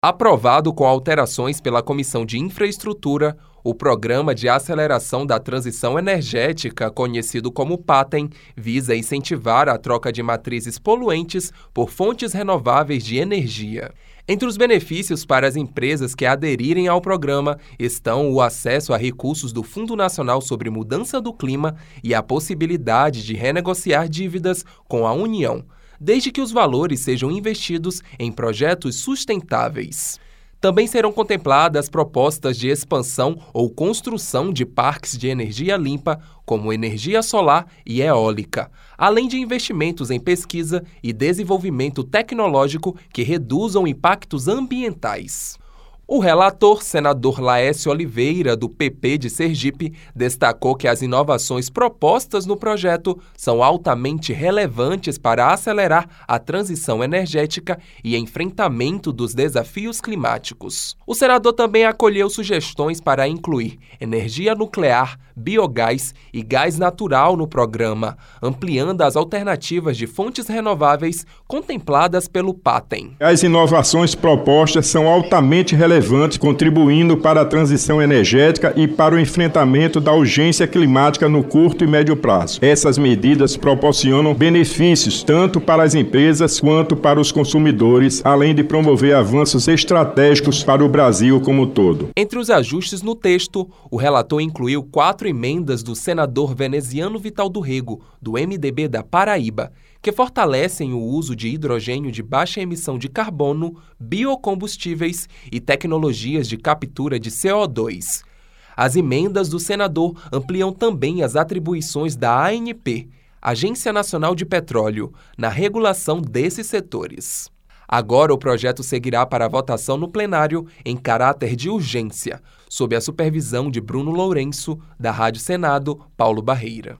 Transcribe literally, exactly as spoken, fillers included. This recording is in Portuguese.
Aprovado com alterações pela Comissão de Infraestrutura, o Programa de Aceleração da Transição Energética, conhecido como PATEN, visa incentivar a troca de matrizes poluentes por fontes renováveis de energia. Entre os benefícios para as empresas que aderirem ao programa estão o acesso a recursos do Fundo Nacional sobre Mudança do Clima e a possibilidade de renegociar dívidas com a União, desde que os valores sejam investidos em projetos sustentáveis. Também serão contempladas propostas de expansão ou construção de parques de energia limpa, como energia solar e eólica, além de investimentos em pesquisa e desenvolvimento tecnológico que reduzam impactos ambientais. O relator, senador Laércio Oliveira, do P P de Sergipe, destacou que as inovações propostas no projeto são altamente relevantes para acelerar a transição energética e enfrentamento dos desafios climáticos. O senador também acolheu sugestões para incluir energia nuclear, biogás e gás natural no programa, ampliando as alternativas de fontes renováveis contempladas pelo PATEN. As inovações propostas são altamente relevantes, contribuindo para a transição energética e para o enfrentamento da urgência climática no curto e médio prazo. Essas medidas proporcionam benefícios tanto para as empresas quanto para os consumidores, além de promover avanços estratégicos para o Brasil como um todo. Entre os ajustes no texto, o relator incluiu quatro emendas do senador veneziano Vital do Rego, do M D B da Paraíba, que fortalecem o uso de hidrogênio de baixa emissão de carbono, biocombustíveis e tecnologias de captura de C O dois. As emendas do senador ampliam também as atribuições da A N P, Agência Nacional de Petróleo, na regulação desses setores. Agora o projeto seguirá para a votação no plenário em caráter de urgência, sob a supervisão de Bruno Lourenço, da Rádio Senado, Paulo Barreira.